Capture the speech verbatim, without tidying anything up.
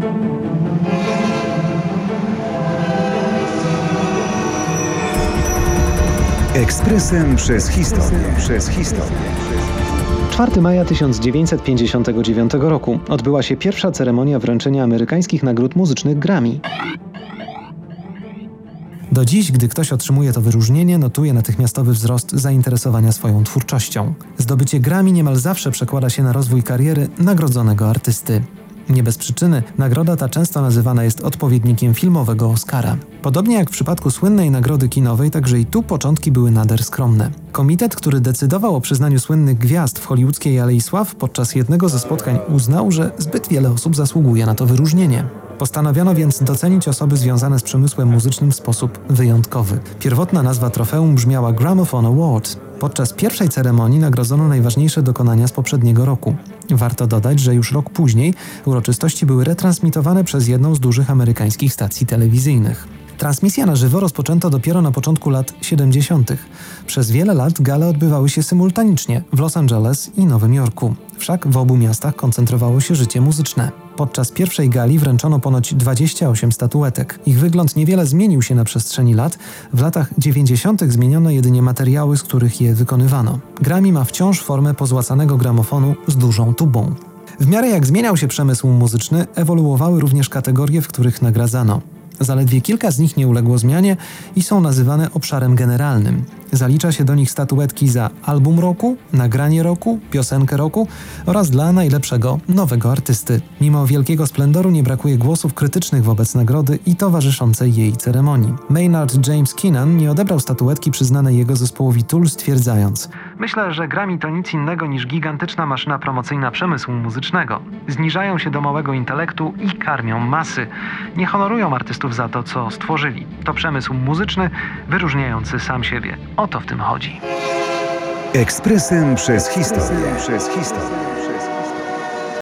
Ekspresem przez historię. Przez historię. czwartego maja tysiąc dziewięćset pięćdziesiątego dziewiątego roku odbyła się pierwsza ceremonia wręczenia amerykańskich nagród muzycznych Grammy. Do dziś, gdy ktoś otrzymuje to wyróżnienie, notuje natychmiastowy wzrost zainteresowania swoją twórczością. Zdobycie Grammy niemal zawsze przekłada się na rozwój kariery nagrodzonego artysty. Nie bez przyczyny nagroda ta często nazywana jest odpowiednikiem filmowego Oscara. Podobnie jak w przypadku słynnej nagrody kinowej, także i tu początki były nader skromne. Komitet, który decydował o przyznaniu słynnych gwiazd w hollywoodzkiej Alei Sław, podczas jednego ze spotkań uznał, że zbyt wiele osób zasługuje na to wyróżnienie. Postanowiono więc docenić osoby związane z przemysłem muzycznym w sposób wyjątkowy. Pierwotna nazwa trofeum brzmiała Gramophone Award. Podczas pierwszej ceremonii nagrodzono najważniejsze dokonania z poprzedniego roku. Warto dodać, że już rok później uroczystości były retransmitowane przez jedną z dużych amerykańskich stacji telewizyjnych. Transmisja na żywo rozpoczęto dopiero na początku lat siedemdziesiątych. Przez wiele lat gale odbywały się symultanicznie w Los Angeles i Nowym Jorku. Wszak w obu miastach koncentrowało się życie muzyczne. Podczas pierwszej gali wręczono ponoć dwadzieścia osiem statuetek. Ich wygląd niewiele zmienił się na przestrzeni lat. W latach dziewięćdziesiątych zmieniono jedynie materiały, z których je wykonywano. Grammy ma wciąż formę pozłacanego gramofonu z dużą tubą. W miarę jak zmieniał się przemysł muzyczny, ewoluowały również kategorie, w których nagradzano. Zaledwie kilka z nich nie uległo zmianie i są nazywane obszarem generalnym. Zalicza się do nich statuetki za album roku, nagranie roku, piosenkę roku oraz dla najlepszego nowego artysty. Mimo wielkiego splendoru nie brakuje głosów krytycznych wobec nagrody i towarzyszącej jej ceremonii. Maynard James Keenan nie odebrał statuetki przyznanej jego zespołowi Tool, stwierdzając: Myślę, że Grammy to nic innego niż gigantyczna maszyna promocyjna przemysłu muzycznego. Zniżają się do małego intelektu i karmią masy. Nie honorują artystów za to, co stworzyli. To przemysł muzyczny wyróżniający sam siebie. O to w tym chodzi. Ekspresem przez historię. Przez historię.